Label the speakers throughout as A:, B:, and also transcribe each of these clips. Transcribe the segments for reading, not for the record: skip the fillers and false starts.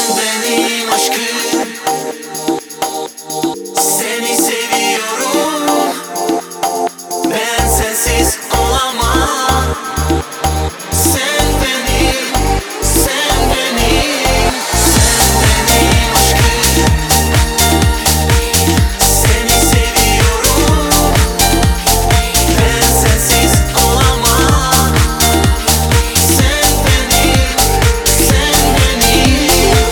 A: benim aşkım, seni seviyorum. Ben sensiz olamam. Sen benim, sen benim, sen benim aşkım, seni seviyorum. Ben sensiz olamam. Sen benim, sen benim.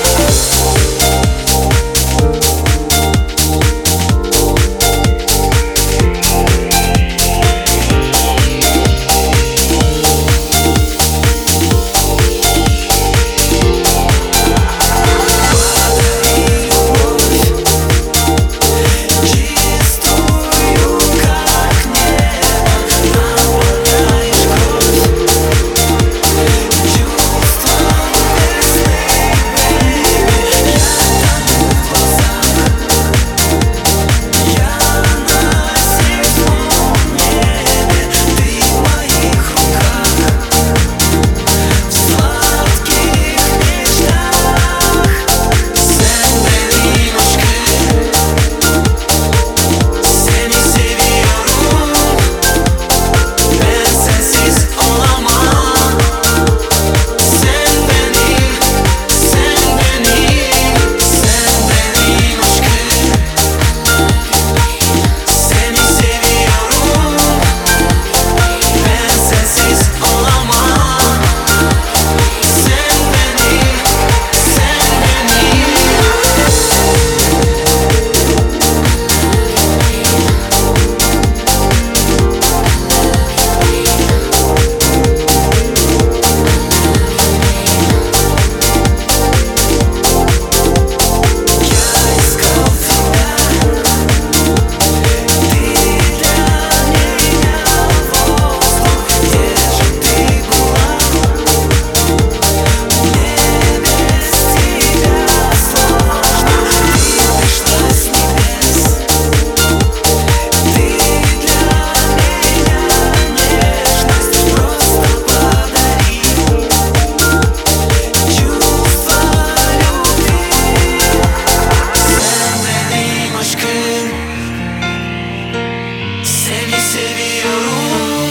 A: Seni seviyorum.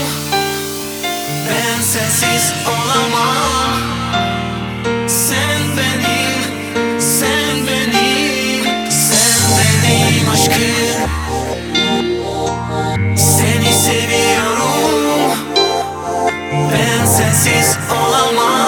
A: Ben sensiz olamam. Sen benim, sen benim, sen benim aşkım. Seni seviyorum. Ben sensiz olamam.